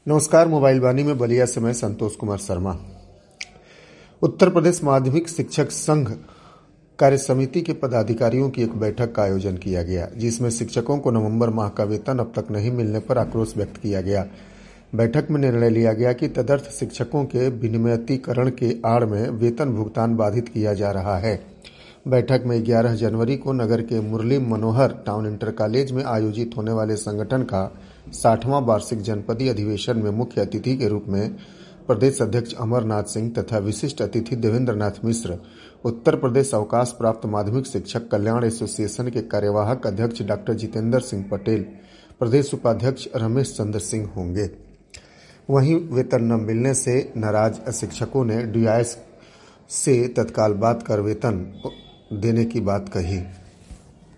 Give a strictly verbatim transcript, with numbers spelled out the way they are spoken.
नमस्कार। मोबाइल वाणी में बलिया से मैं संतोष कुमार शर्मा। उत्तर प्रदेश माध्यमिक शिक्षक संघ कार्य समिति के पदाधिकारियों की एक बैठक का आयोजन किया गया, जिसमें शिक्षकों को नवंबर माह का वेतन अब तक नहीं मिलने पर आक्रोश व्यक्त किया गया। बैठक में निर्णय लिया गया कि तदर्थ शिक्षकों के विनियमितीकरण के आड़ में वेतन भुगतान बाधित किया जा रहा है। बैठक में ग्यारह जनवरी को नगर के Murli Manohar town inter college में आयोजित होने वाले संगठन का साठवां वार्षिक जनपदीय अधिवेशन में मुख्य अतिथि के रूप में प्रदेश अध्यक्ष अमरनाथ सिंह तथा विशिष्ट अतिथि देवेंद्र नाथ मिश्र, उत्तर प्रदेश अवकाश प्राप्त माध्यमिक शिक्षक कल्याण एसोसिएशन के कार्यवाहक अध्यक्ष डॉक्टर जितेंद्र सिंह पटेल, प्रदेश उपाध्यक्ष रमेश चंद्र सिंह होंगे। वहीं वेतन न मिलने से नाराज शिक्षकों ने डीआईएस से तत्काल बात कर वेतन देने की बात कही।